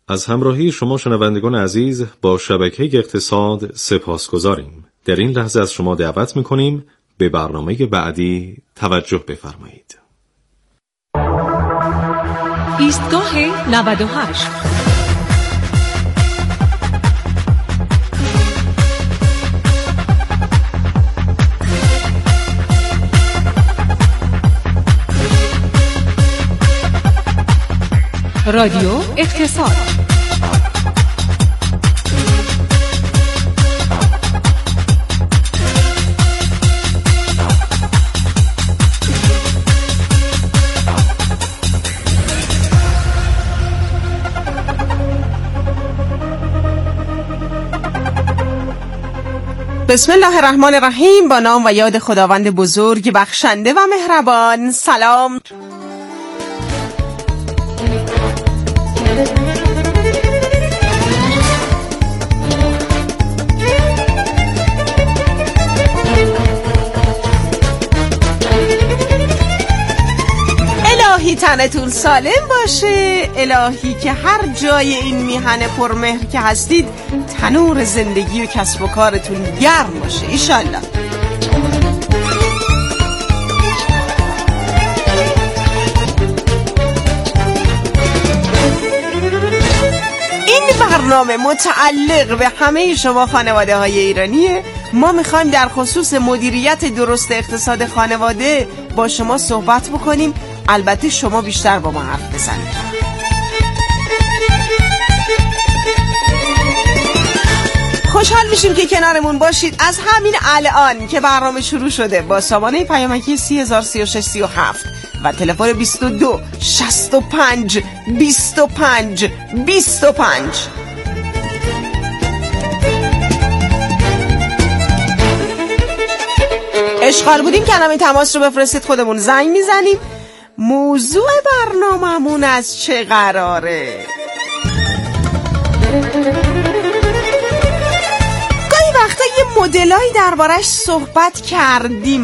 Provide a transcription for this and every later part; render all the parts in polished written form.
از همراهی شما شنوندگان عزیز با شبکه اقتصاد سپاسگزاریم. در این لحظه از شما دعوت می‌کنیم به برنامه بعدی توجه بفرمایید. ایستگاه 98 رادیو اقتصاد. بسم الله الرحمن الرحیم. با نام و یاد خداوند بزرگ بخشنده و مهربان. سلام. الهی تنتون سالم باشه، الهی که هر جای این میهن پرمهر که هستید تنور زندگی و کسب و کارتون گرم باشه ایشالله. این برنامه متعلق به همه شما خانواده های ایرانیه. ما میخوایم در خصوص مدیریت درست اقتصاد خانواده با شما صحبت بکنیم. البته شما بیشتر با ما حرف بزنید. خوشحال میشیم که کنارمون باشید از همین الان که برنامه شروع شده با سامانه پیامکی 303637 و تلفن 22 65 25 25. اشغال بودیم کلمه تماس رو بفرستید، خودمون زنگ میزنیم. موضوع برنامه‌مون از چه قراره؟ گاهی وقتا یه مدلایی دربارش صحبت کردیم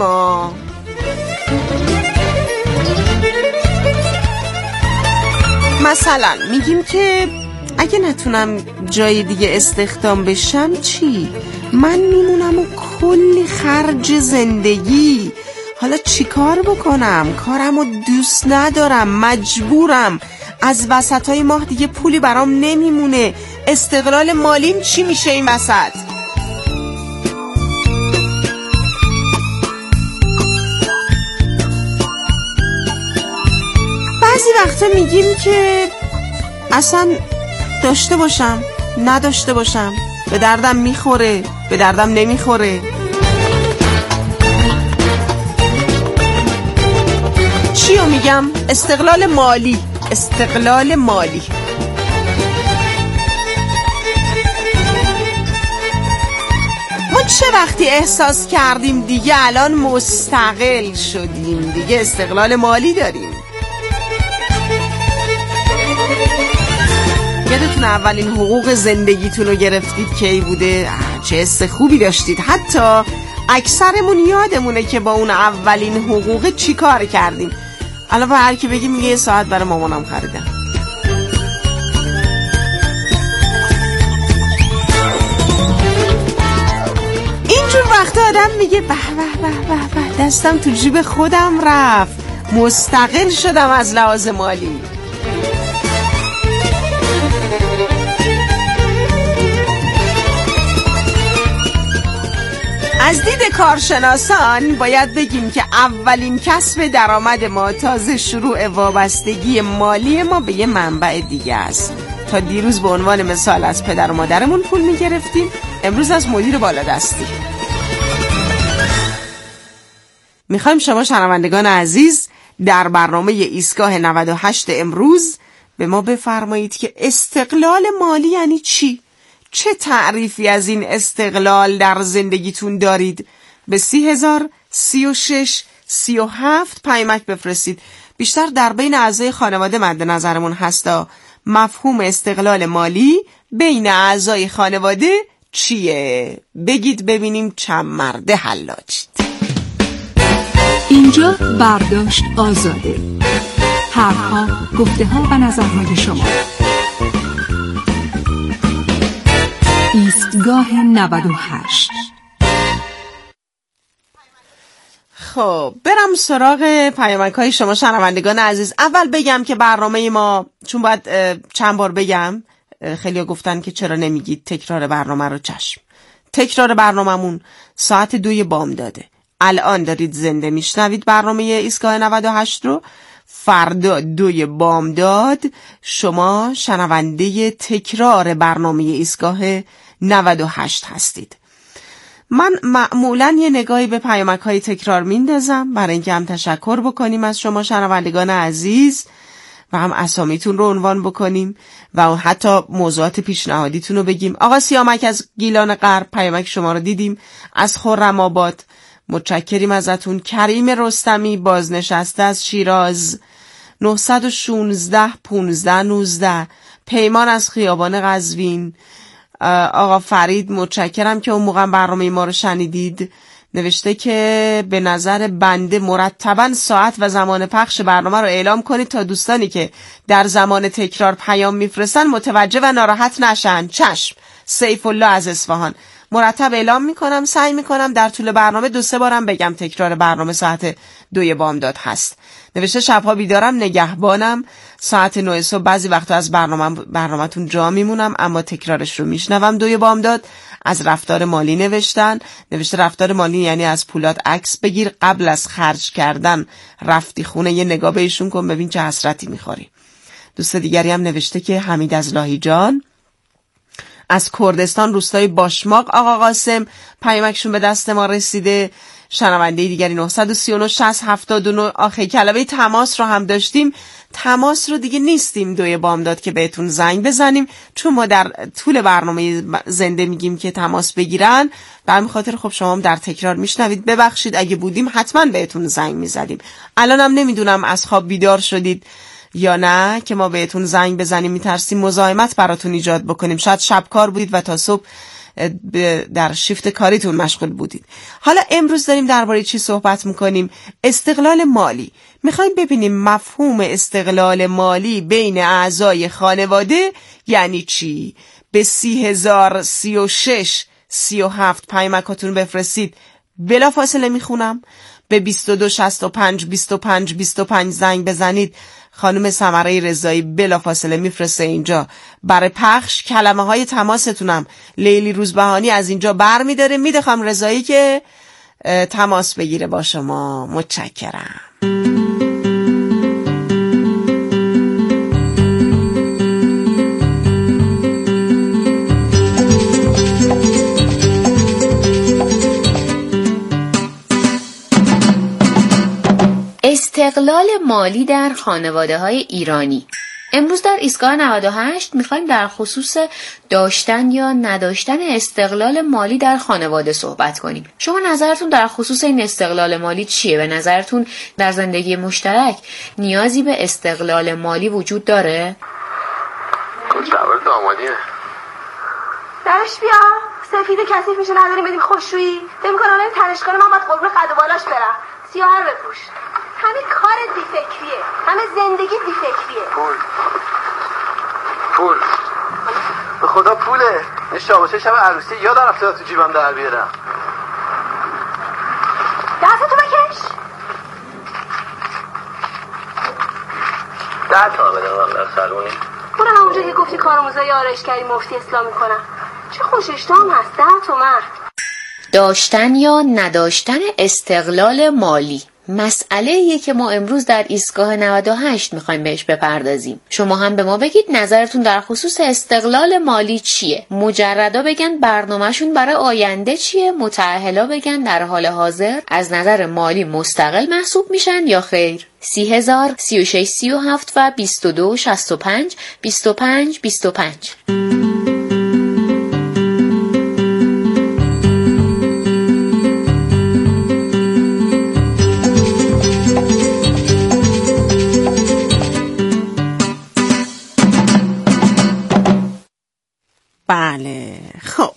مثلا میگیم که اگه نتونم جای دیگه استخدام بشم چی؟ من میمونم و کلی خرج زندگی. حالا چی کار بکنم؟ کارمو دوست ندارم، مجبورم، از وسطای ماه دیگه پولی برام نمیمونه. استقلال مالیم چی میشه این وسط؟ بعضی وقتا میگیم که اصلا داشته باشم نداشته باشم، به دردم میخوره به دردم نمیخوره. چیو میگم؟ استقلال مالی. استقلال مالی. ما چه وقتی احساس کردیم دیگه الان مستقل شدیم، دیگه استقلال مالی داریم؟ یادتون اولین حقوق زندگیتون رو گرفتید کی بوده؟ چه حس خوبی داشتید. حتی اکثرمون یادمونه که با اون اولین حقوق چی کار کردیم. الان با هر کی بگی میگه یه ساعت برای مامانم خریدم. اینجور وقتا آدم میگه به به به به دستم تو جیب خودم رفت، مستقل شدم از لحاظ مالی. از دید کارشناسان باید بگیم که اولین کسب درآمد ما تازه شروع وابستگی مالی ما به یه منبع دیگه است. تا دیروز به عنوان مثال از پدر و مادرمون پول میگرفتیم، امروز از مدیر بالادستی. میخوایم شما شنوندگان عزیز در برنامه ایستگاه 98 امروز به ما بفرمایید که استقلال مالی یعنی چی؟ چه تعریفی از این استقلال در زندگیتون دارید؟ به 303637 پیامک بفرستید. بیشتر در بین اعضای خانواده مد نظرمون هستا. مفهوم استقلال مالی بین اعضای خانواده چیه؟ بگید ببینیم چند مرد حلاجید. اینجا برداشت آزاده. حرفها، گفته‌ها و نظرهای شما. ایستگاه 98. خب برم سراغ پیامک‌های شما شنوندگان عزیز. اول بگم که برنامه ما، چون باید چند بار بگم، خیلی‌ها گفتن که چرا نمیگید تکرار برنامه رو. چشم، تکرار برنامه‌مون ساعت 2 بامداده. الان دارید زنده میشنوید برنامه ایستگاه 98 رو. فردا 2 بامداد شما شنونده تکرار برنامه ایستگاه 98 هستید. من معمولاً یه نگاهی به پیامک‌های تکرار میندازم برای اینکه هم تشکر بکنیم از شما شنوندگان عزیز و هم اسامیتون رو عنوان بکنیم و حتی موضوعات پیشنهادیتون رو بگیم. آقا سیامک از گیلان غرب پیامک شما رو دیدیم. از خرم‌آباد متشکریم ازتون. کریم رستمی بازنشسته از شیراز 916 15 19. پیمان از خیابان قزوین. آقا فرید متشکرم که اون موقع برنامه ما رو شنیدید. نوشته که به نظر بنده مرتباً ساعت و زمان پخش برنامه رو اعلام کنید تا دوستانی که در زمان تکرار پیام میفرستن متوجه و ناراحت نشن. چشم. سیف الله از اصفهان. مرتب اعلام میکنم، سعی میکنم در طول برنامه 2-3 بارم بگم تکرار برنامه ساعت 2 بامداد هست. نوشته شبها بیدارم، نگهبانم، ساعت 9 صبح بعضی وقتا از برنامه‌تون جا میمونم اما تکرارش رو میشنوم. 2 بامداد از رفتار مالی نوشته رفتار مالی یعنی از پولات عکس بگیر، قبل از خرج کردن رفتی خونه یه نگاه بهشون کن ببین چه حسرتی میخوری. دوست دیگری هم نوشته که حمید از لاهیجان. از کردستان روستای باشماق آقا قاسم پیامکشون به دست ما رسیده. شنونده دیگری 939 60 79. آخه کلمه تماس رو هم داشتیم. تماس رو دیگه نیستیم 2 بامداد که بهتون زنگ بزنیم، چون ما در طول برنامه زنده میگیم که تماس بگیرن. به همین خاطر خب شما هم در تکرار میشنوید. ببخشید اگه بودیم حتما بهتون زنگ میزدیم. الانم نمیدونم از خواب بیدار شدید یا نه که ما بهتون زنگ بزنیم. میترسیم مزاحمت براتون ایجاد بکنیم. شاید شبکار بودید و تا صبح در شیفت کاریتون مشغول بودید. حالا امروز داریم درباره چی صحبت میکنیم؟ استقلال مالی. میخوایم ببینیم مفهوم استقلال مالی بین اعضای خانواده یعنی چی. به 30,036 37 پیامکاتون بفرستید. بلا فاصله میخونم. به 22 65 25 25 زنگ بزنید. خانم سمره رضایی بلافاصله میفرسته اینجا. برای پخش کلمه های تماستونم لیلی روزبهانی از اینجا بر میداره میده خانم رضایی که تماس بگیره با شما. متشکرم. استقلال مالی در خانواده‌های ایرانی. امروز در ایستگاه 98 میخوایم در خصوص داشتن یا نداشتن استقلال مالی در خانواده صحبت کنیم. شما نظرتون در خصوص این استقلال مالی چیه؟ به نظرتون در زندگی مشترک نیازی به استقلال مالی وجود داره؟ جواب دامادیه. درش بیا. سفید کثیف میشه نداریم بدیم خوشویی. فکر می‌کنم این تنشکار من باید قربون قد و بالاش برم. سیاهر بپوش. همه کار بیفکریه، همه زندگی بیفکریه. پول به خدا پوله. این شاباشه شب عروسی یادم رفته تو جیبم در بیارم. دستتو بکش. 10 تا بده والله سلونی. اون همونجا که گفتی کارآموزای آرایشگری مفتی اسلامی کنم. چه خوششتام هست. 10 تومن. داشتن یا نداشتن استقلال مالی مسئله‌ایه که ما امروز در ایستگاه 98 میخوایم بهش بپردازیم. شما هم به ما بگید نظرتون در خصوص استقلال مالی چیه؟ مجردا بگن برنامه‌شون برای آینده چیه؟ متأهلا بگن در حال حاضر از نظر مالی مستقل محسوب میشن یا خیر؟ 30,000 36 37 و 22 65 25 25. بله. خب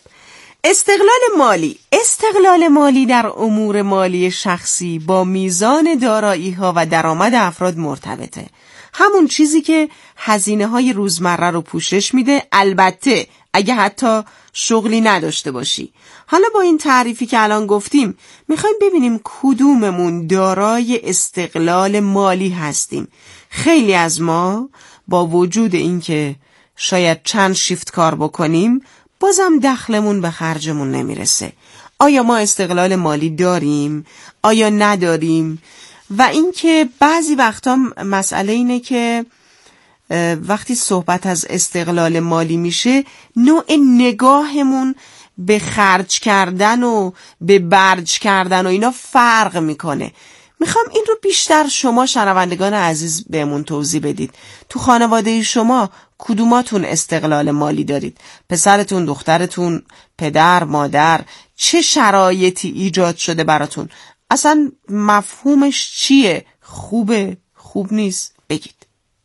استقلال مالی در امور مالی شخصی با میزان دارایی‌ها و درآمد افراد مرتبطه. همون چیزی که هزینه‌های روزمره رو پوشش میده، اگه حتی شغلی نداشته باشی. حالا با این تعریفی که الان گفتیم میخوایم ببینیم کدوممون دارای استقلال مالی هستیم. خیلی از ما با وجود اینکه شاید چند شیفت کار بکنیم بازم دخلمون به خرجمون نمیرسه. آیا ما استقلال مالی داریم؟ آیا نداریم؟ و اینکه بعضی وقتا مسئله اینه که وقتی صحبت از استقلال مالی میشه نوع نگاهمون به خرج کردن و به برج کردن و اینا فرق میکنه. میخوام این رو بیشتر شما شنوندگان عزیز بهمون توضیح بدید. تو خانواده شما کدوماتون استقلال مالی دارید؟ پسرتون، دخترتون، پدر، مادر؟ چه شرایطی ایجاد شده براتون؟ اصلا مفهومش چیه؟ خوبه؟ خوب نیست؟ بگید.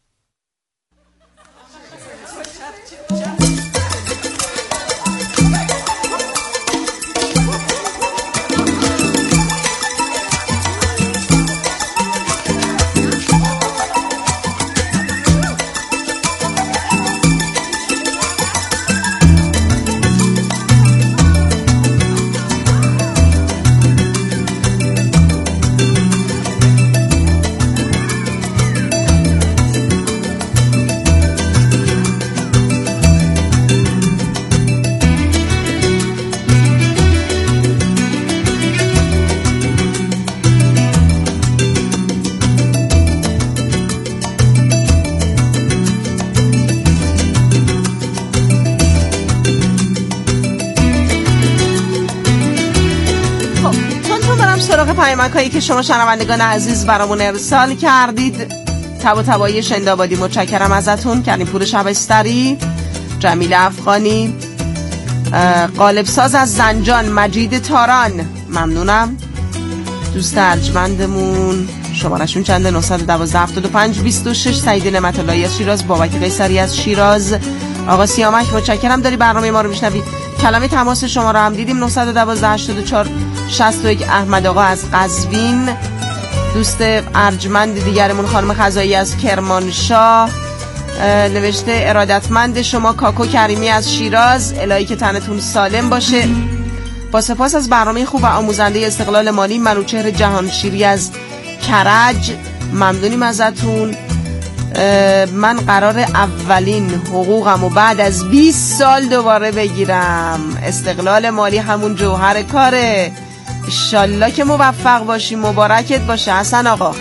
پیامک‌هایی که شما شنوندگان عزیز برامون ارسال کردید. طباطبایی شندابادی متشکرم ازتون. کریم شبستری، جمیل افغانی، قالبساز از زنجان، مجید تاران، ممنونم. دوست ارجمندمون شمارشون چنده؟ 912 75 26. سعید نعمت اللهی از شیراز، بابک قیصری از شیراز، آقا سیامک متشکرم داری برنامه ما رو میشنوی. کلمه تماس شما رو هم دیدیم 912 84 61. احمد آقا از قزوین، دوست ارجمند دیگرمون خانم خزایی از کرمانشاه نوشته ارادتمند شما کاکو کریمی از شیراز، الهی که تنتون سالم باشه. با سپاس از برنامه خوب و آموزنده استقلال مالی. منوچهر جهانشیری از کرج، ممنونیم ازتون. من قرار اولین حقوقم و بعد از 20 سال دوباره بگیرم. استقلال مالی همون جوهر کاره. انشالله که موفق باشی، مبارکت باشه حسن آقا.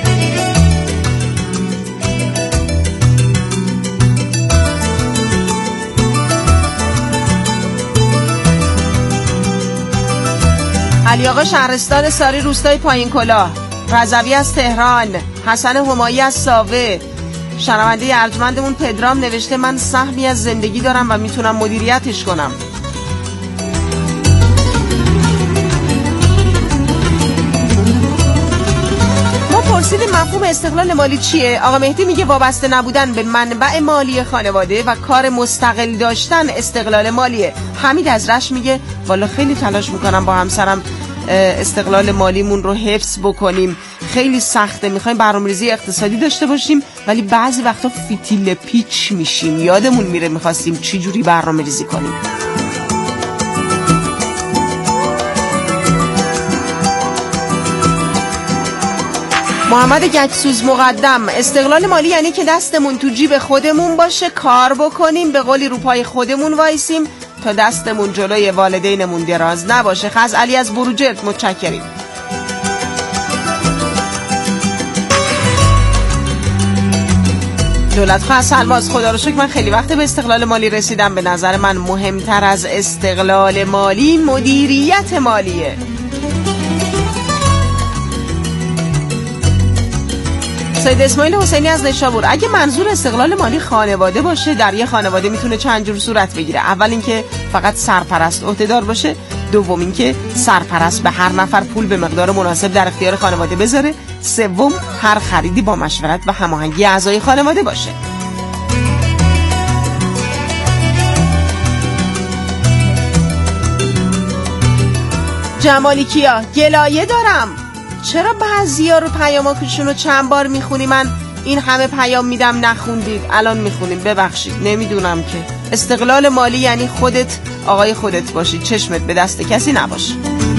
علی آقا شهرستان ساری، روستای پایین کلاه، رضوی از تهران، حسن همایی از ساوه. شنونده ارجمندمون پدرام نوشته من سهمی از زندگی دارم و میتونم مدیریتش کنم. ما پرسیدیم مفهوم استقلال مالی چیه؟ آقا مهدی میگه وابسته نبودن به منبع مالی خانواده و کار مستقل داشتن استقلال مالیه. حمید از رشت میگه والا خیلی تلاش میکنم با همسرم استقلال مالیمون رو حفظ بکنیم، خیلی سخته، میخوایم برنامه‌ریزی اقتصادی داشته باشیم ولی بعضی وقتا فیتیل پیچ میشیم، یادمون میره میخواستیم چی جوری برنامه‌ریزی کنیم. محمد گچسوز مقدم، استقلال مالی یعنی که دستمون تو جیب خودمون باشه، کار بکنیم، به قولی رو پای خودمون وایسیم تا دستمون جلوی والدینمون دراز نباشه. خز علی از بروجرد متشکریم. دولتخواه از سلواز، خدا رو شکر من خیلی وقت به استقلال مالی رسیدم. به نظر من مهمتر از استقلال مالی مدیریت مالیه. سید اسماعیل حسینی از نشابور، اگه منظور استقلال مالی خانواده باشه، در یه خانواده میتونه چند جور صورت بگیره. اول اینکه فقط سرپرست عهده‌دار باشه، دوم اینکه سرپرست به هر نفر پول به مقدار مناسب در اختیار خانواده بذاره، سوم هر خریدی با مشورت و هماهنگی اعضای خانواده باشه. جمالی کیا، گلایه دارم چرا بعضیا رو پیاماشون رو چند بار میخونی من این همه پیام میدم نخوندید، الان میخونیم، ببخشید نمیدونم که. استقلال مالی یعنی خودت آقای خودت باشی، چشمت به دست کسی نباشه.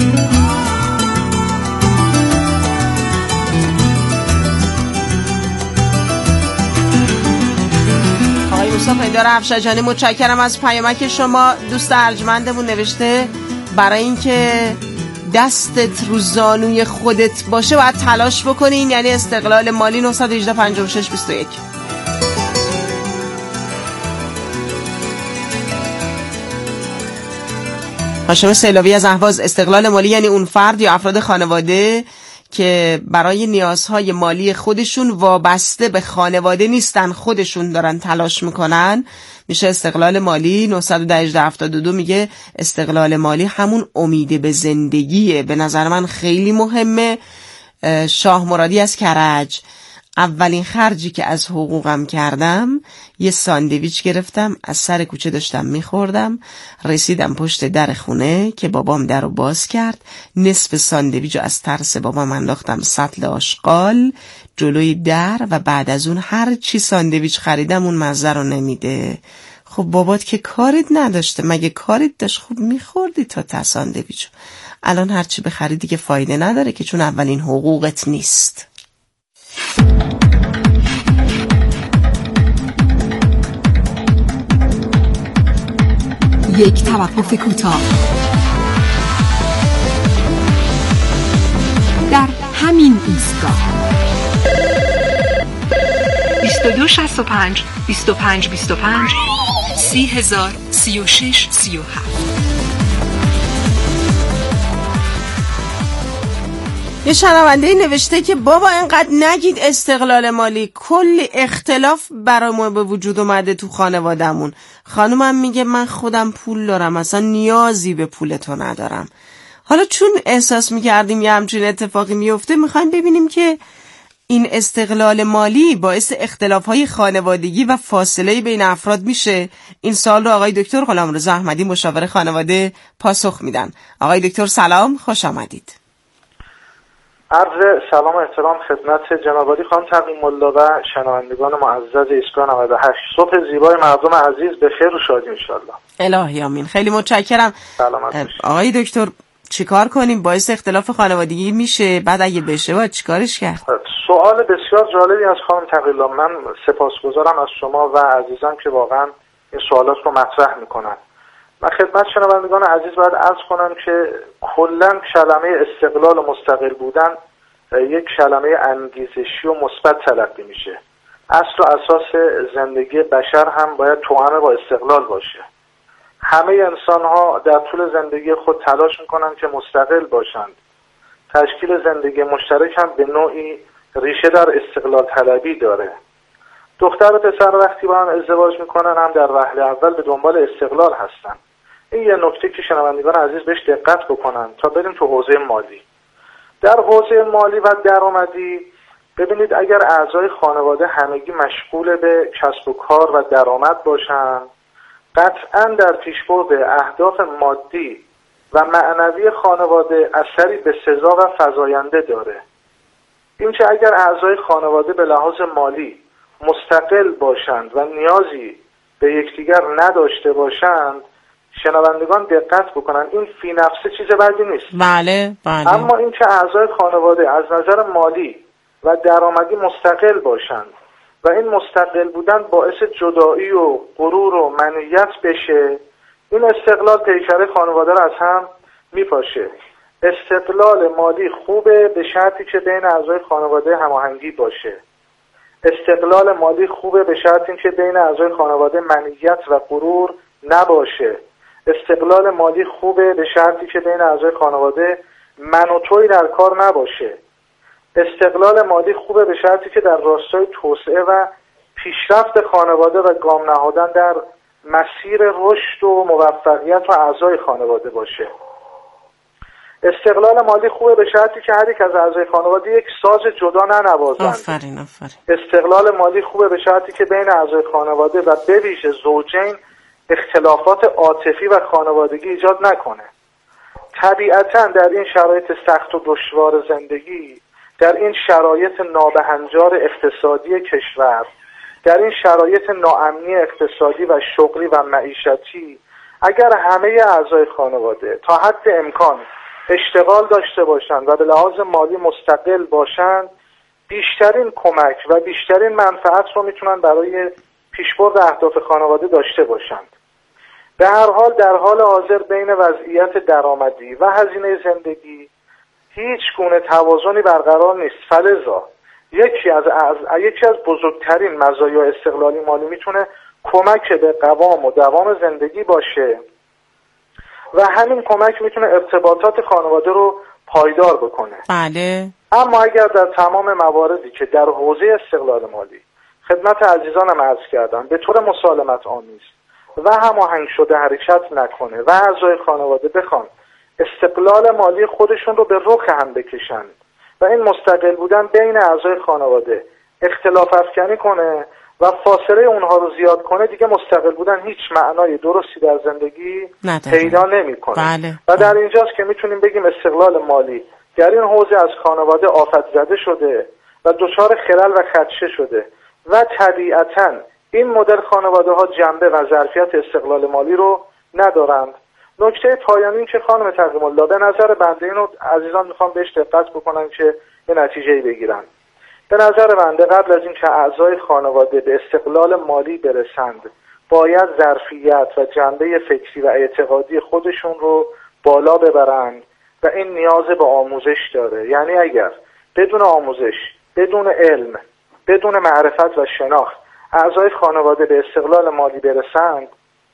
آقای موسی پیدار افشجانی متشکرم از پیامک شما. دوست ارجمندمون نوشته برای اینکه دستت رو زانوی خودت باشه باید تلاش بکنین، یعنی استقلال مالی. 918 56 21. هاشم سیلاوی از اهواز، استقلال مالی یعنی اون فرد یا افراد خانواده که برای نیازهای مالی خودشون وابسته به خانواده نیستن، خودشون دارن تلاش میکنن، میشه استقلال مالی. 918 میگه استقلال مالی همون امید به زندگیه. به نظر من خیلی مهمه. شاه مرادی از کرج، اولین خرجی که از حقوقم کردم یه ساندویچ گرفتم، از سر کوچه داشتم میخوردم، رسیدم پشت در خونه که بابام در رو باز کرد، نصف ساندویچ رو از ترس بابام انداختم سطل آشغال جلوی در و بعد از اون هر چی ساندویچ خریدم اون مزه رو نمیده. خب بابات که کارت نداشته، مگه کارت داشت؟ خب میخوردی تا ساندویچ. الان هر چی بخری دیگه فایده نداره که چون اولین حقوقت نیست. یک توقف کوتاه. در همین ایستگاه 2265 2525 3036 37. یه شنونده نوشته که بابا اینقدر نگید استقلال مالی، کل اختلاف برای ما به وجود اومده تو خانوادمون. خانومم میگه من خودم پول دارم، اصلا نیازی به پول تو ندارم. حالا چون احساس میکردیم یه همچین اتفاقی میفته، میخوایم ببینیم که این استقلال مالی باعث اختلافهای خانوادگی و فاصله بین افراد میشه. این سوال رو آقای دکتر غلامرضا احمدی مشاور خانواده پاسخ میدن. آقای دکتر سلام، خوش آمدید. عرض سلام و احترام خدمت جناب عالی خانم تقی‌الله و شنوندگان معزز ایستگاه 98. صبح زیبای مردم عزیز به خیر و شادی انشالله. الهی آمین. خیلی متشکرم. آقای دکتر چیکار کنیم؟ باعث اختلاف خانوادگی میشه، بعد اگه بشه باید چیکارش کرد؟ سوال بسیار جالبی از خانم تقی‌الله. من سپاسگزارم از شما و عزیزان که واقعا این سوالات رو مطرح میکنن. من خدمت شنوندگان عزیز باید عرض کنم که کلاً کلمه استقلال و مستقل بودن یک کلمه انگیزشی و مثبت تلقی میشه. اصل و اساس زندگی بشر هم باید توأم با استقلال باشه. همه انسان ها در طول زندگی خود تلاش میکنن که مستقل باشند. تشکیل زندگی مشترک هم به نوعی ریشه در استقلال طلبی داره. دختر و پسر وقتی با هم ازدواج میکنن هم در وهله اول به دنبال استقلال هستن. این یه نکته که شنوندگان عزیز بهش دقت بکنن. تا بریم تو حوزه مالی. در حوزه مالی و درآمدی ببینید اگر اعضای خانواده همگی مشغول به کسب و کار و درآمد باشن، قطعاً در پیشبرد اهداف مادی و معنوی خانواده اثری به سزا و فزاینده داره. اینکه اگر اعضای خانواده به لحاظ مالی مستقل باشند و نیازی به یکدیگر نداشته باشند، شنوندگان دقت بکنن، این فی نفسه چیز بدی نیست. بله. اما این که اعضای خانواده از نظر مالی و درآمدی مستقل باشند و این مستقل بودن باعث جدایی و غرور و منیت بشه، این استقلال پیکره خانواده رو از هم میپاشه. استقلال مالی خوبه به شرطی که بین اعضای خانواده هماهنگی باشه. استقلال مالی خوبه به شرطی که بین اعضای خانواده منیت و غرور نباشه. استقلال مالی خوبه به شرطی که بین اعضای خانواده من و تویی در کار نباشه. استقلال مالی خوبه به شرطی که در راستای توسعه و پیشرفت خانواده و گام نهادن در مسیر رشد و موفقیت و اعضای خانواده باشه. استقلال مالی خوبه به شرطی که هر یک از اعضای خانواده یک ساز جدا ننوازند. آفرین. استقلال مالی خوبه به شرطی که بین اعضای خانواده و به ویژه زوجین اختلافات عاطفی و خانوادگی ایجاد نکنه. طبیعتاً در این شرایط سخت و دشوار زندگی در این شرایط نابهنجار اقتصادی کشور، در این شرایط ناامنی اقتصادی و شغلی و معیشتی، اگر همه اعضای خانواده تا حد امکان اشتغال داشته باشند و به لحاظ مالی مستقل باشند، بیشترین کمک و بیشترین منفعت رو میتونن برای پیشبرد اهداف خانواده داشته باشند. به هر حال در حال حاضر بین وضعیت درآمدی و هزینه زندگی هیچ گونه توازنی برقرار نیست. فلذا یکی از بزرگترین مزایای استقلالی مالی میتونه کمک به قوام و دوام زندگی باشه و همین کمک میتونه ارتباطات خانواده رو پایدار بکنه. بله. اما اگر در تمام مواردی که در حوزه استقلال مالی خدمت عزیزانم عرض کردم به طور مسالمت آمیز و هماهنگ شده حرکت نکنه و اعضای خانواده بخوان استقلال مالی خودشون رو به رخ هم بکشن و این مستقل بودن بین اعضای خانواده اختلاف افکنی کنه و فاصله اونها رو زیاد کنه، دیگه مستقل بودن هیچ معنای درستی در زندگی پیدا نمیکنه. بله. و در اینجاست که میتونیم بگیم استقلال مالی در این حوزه از خانواده آفت زده شده و دچار خلل و خدشه شده و طبیعتاً این مدل خانواده ها جنبه و ظرفیت استقلال مالی رو ندارند. نکته پایانی این که خانم تقویم الله به نظر بنده، اینو عزیزان میخوام بهش دقت بکنن که یه نتیجه‌ای بگیرن. به نظر بنده قبل از اینکه اعضای خانواده به استقلال مالی برسند باید ظرفیت و جنبه فکری و اعتقادی خودشون رو بالا ببرند و این نیاز به آموزش داره. یعنی اگر بدون آموزش، بدون علم، بدون معرفت و شناخت اعضای خانواده به استقلال مالی برسند،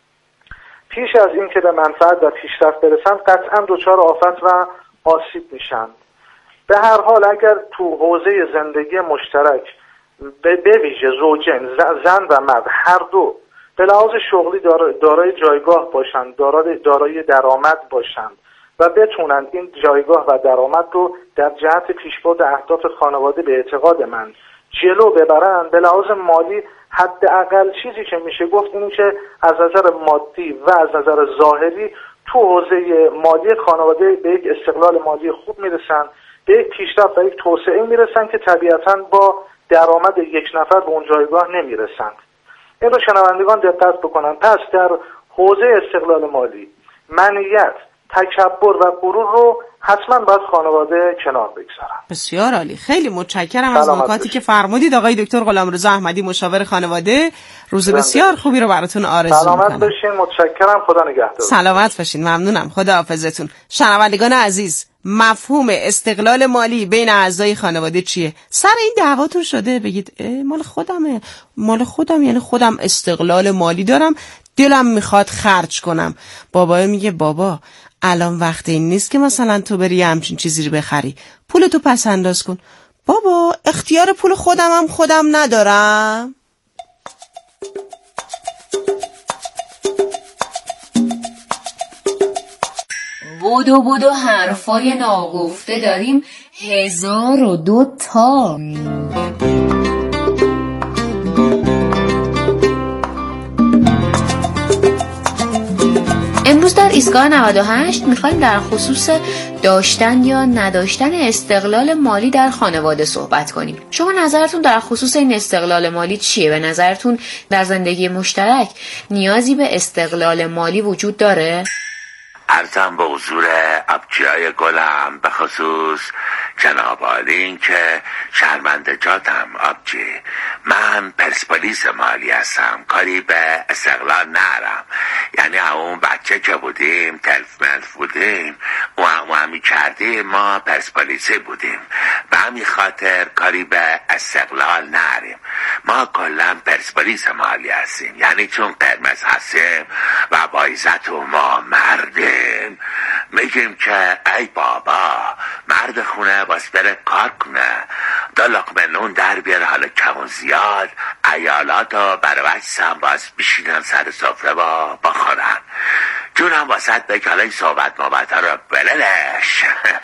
پیش از این که به منفعت و پیشرفت برسند قطعا دچار آفت و آسیب میشن. به هر حال اگر تو حوزه زندگی مشترک به ویژه زوجین، زن و مرد، هر دو به لحاظ شغلی دارای جایگاه باشند، دارای درآمد باشند و بتونند این جایگاه و درآمد رو در جهت پیشبرد اهداف خانواده به اعتقاد من جلو ببرند، به لحاظ مالی حداقل چیزی که میشه گفت اینه که از نظر مادی و از نظر ظاهری تو حوزه مالی خانواده به یک استقلال مالی خوب میرسن، به یک پیشرفت و یک توسعه میرسن که طبیعتاً با درآمد یک نفر به اون جایگاه نمیرسند. این رو شنوندگان دقت بکنن. پس در حوزه استقلال مالی منیت، تکبر و غرور رو حتما باید خانواده کنار بگذارن. بسیار عالی. خیلی متشکرم از نکاتی که فرمودید آقای دکتر غلامرضا احمدی، مشاور خانواده. روز بسیار خوبی رو براتون آرزو می‌کنم. سلامت باشین. متشکرم. خدا نگهدار. سلامت باشین. ممنونم. خدا حافظتون. شنوندگان عزیز، مفهوم استقلال مالی بین اعضای خانواده چیه؟ سر این دعواتون شده بگید مال خودمه، مال خودم، یعنی خودم استقلال مالی دارم، دلم میخواد خرج کنم. بابا میگه بابا الان وقت این نیست که مثلا تو بری همچین چیزی رو بخری، پولتو پس انداز کن. بابا اختیار پول خودم ندارم. بودو حرفای ناگفته داریم 1002 تا. امروز در ایستگاه 98 میخوایم در خصوص داشتن یا نداشتن استقلال مالی در خانواده صحبت کنیم. شما نظرتون در خصوص این استقلال مالی چیه؟ به نظرتون در زندگی مشترک نیازی به استقلال مالی وجود داره؟ عرضم به حضور ابجیای گلم، به خصوص جناب عالی که شرمنده جاتم ابجی، من پرسپولیس مالی هستم، کاری به استقلال نرم. یعنی اون بچه که بودیم تلف ملف بودیم و همی کردیم ما پرسپولیسی بودیم، به همین خاطر کاری به استقلال نریم. ما کلا پرسپولیس مالی هستیم، یعنی چون قرمز هستیم و با عزت و ما مردیم میگیم که ای بابا مرد خونه باز بره کار کنه، 2 لقمه نون در بیاره، حالا کم و زیاد عیالاتو بروشتن باز بشینن سر سفره با بخورن. جونم واسط بگه حالا این صحبت مابت رو بللش.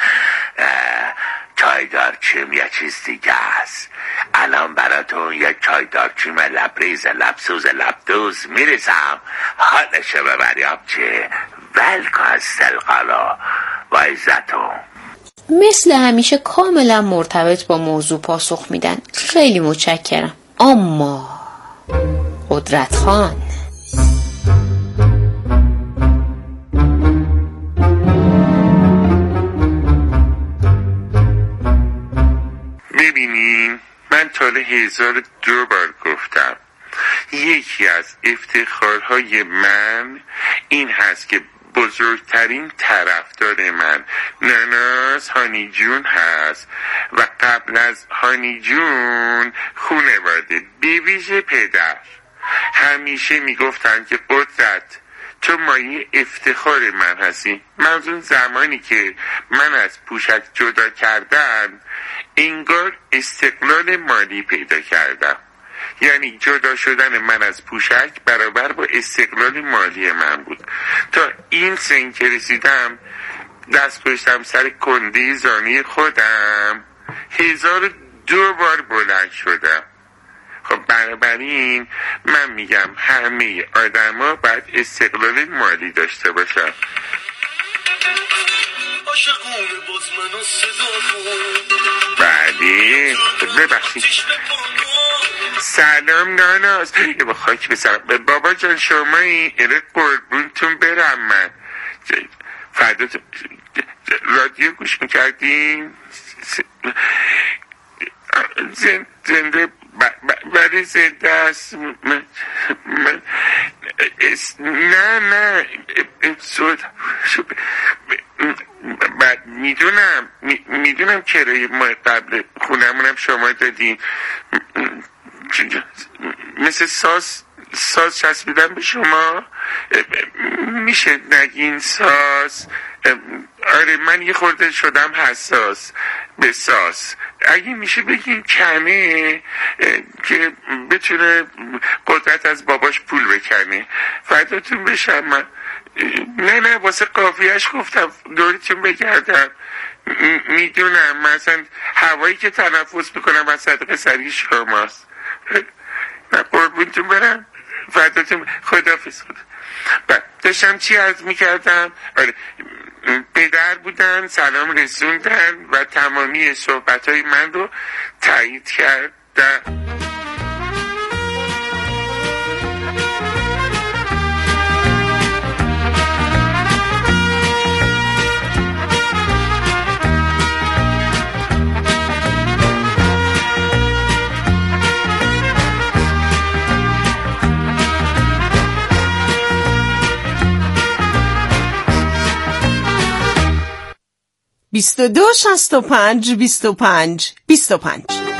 چای دارچیم یه چیز دیگه است. الان براتون یک چای دارچیم لبریز لبسوز لبدوز میریزم، حالشو ببری آبچه ولکن استقلالا و عزتون. مثل همیشه کاملا مرتبط با موضوع پاسخ میدن. خیلی متشکرم. اما قدرت خان، ببینین من تا 1002 بار گفتم یکی از افتخارهای من این هست که بزرگترین طرفدار من ناناز هانی جون هست و قبل از هانی جون خانواده بیویژه پدر همیشه میگفتن که قدرت تو مایه افتخار من هستی. من اون زمانی که من از پوشک جدا کردم انگار استقلال مالی پیدا کردم، یعنی جدا شدن من از پوشک برابر با استقلال مالی من بود. تا این سن که رسیدم دست گذاشتم سر کنده زانوی خودم 1002 بار بلند شدم. خب بنابراین من میگم همه آدما باید استقلال مالی داشته باشن. بله ببخشید. سلام ناناز. با خاک بسرم بابا جان شمایی؟ اره قربونتون برم. من فردا رادیو گوش میکردین؟ زنده برای زنده است. نه میدونم کرایه ماه قبل خونمونم شما دادین، مثل ساز چسبیدن به شما. میشه نگین ساز؟ آره من یه خورده شدم حساس به ساز. اگه میشه بگین کمه که بتونه قدرت از باباش پول بکنه. فداتون بشم. من نه واسه قافیهش گفتم دورتون بگردم. میدونم مثلا هوایی که تنفس میکنم از صدقه سری شماست. نه قربونتون برم. فداتون. خداحافظ. داشتم چی عرض میکردم؟ آره پدر بودن، سلام رسوندن و تمامی صحبتهای من رو تایید کردن. 22 65 25 25.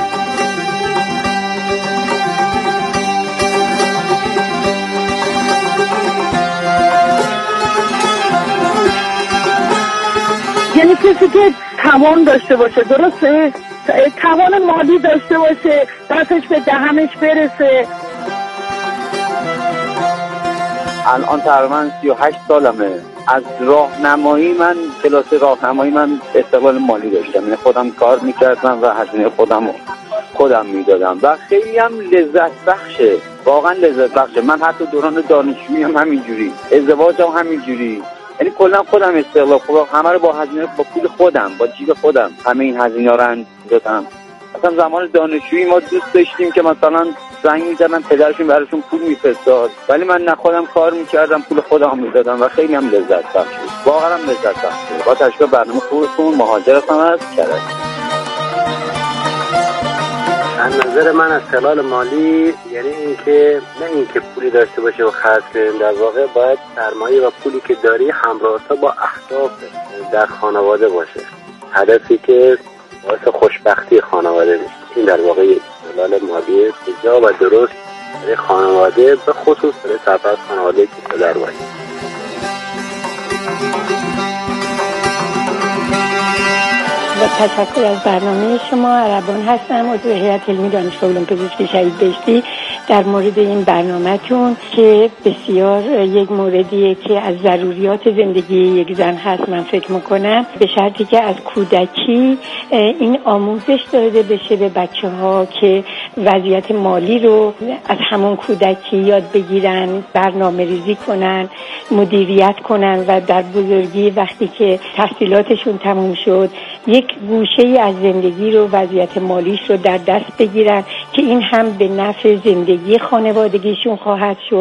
یعنی کسی که توان داشته باشه، درسته؟ توان مالی داشته باشه، دستش به دهنش برسه. الان تقریبا 38 سالمه. از راهنمایی من کلاس راهنمایی من استقلال مالی داشتم، یعنی خودم کار میکردم و هزینه خودم میدادم و خیلی هم لذت بخشه، واقعا لذت بخشه. من حتی دوران دانشجویی هم همینجوری، ازدواجم همینجوری، یعنی کلا خودم استقلال خودم همه رو با هزینه، با پول خودم، با جیب خودم همه این هزینه‌ها رو دادم. مثلا زمان دانشجویی ما دوست داشتیم که مثلا زنگ می‌زدن پدرشون براشون پول می‌فرستاد، ولی من نه خودم کار می‌کردم پول خودم می‌دادم و خیلی هم لذت بخش بود، واقعا هم لذت بخش بود. با تشکر برنامه خوبتون. مهاجر هستم از کرج. از نظر من استقلال مالی یعنی اینکه نه اینکه پولی داشته باشه و خرج کنیم، در واقع باید سرمایه و پولی که داری همراه با اهداف در خانواده باشه، هدفی که باعث خوشبختی خانواده میشه. این در واقع استقلال مالی جا و درست برای خانواده، به خصوص برای سرپرست خانواده که پدر باشه. با تشکر از برنامه شما. عربان هستم، عضو هیئت علمی دانشگاه علوم پزشکی شهید بهشتی. در مورد این برنامه‌تون که بسیار یک موردیه که از ضروریات زندگی یک زن هست. من فکر میکنم به شرطی که از کودکی این آموزش داده بشه به بچه‌ها که وضعیت مالی رو از همون کودکی یاد بگیرن، برنامه‌ریزی کنن، مدیریت کنن و در بزرگی وقتی که تحصیلاتشون تموم شد یک گوشه‌ای از زندگی رو، وضعیت مالیش رو در دست بگیرن که این هم به نفع زندگی خانوادگیشون خواهد شد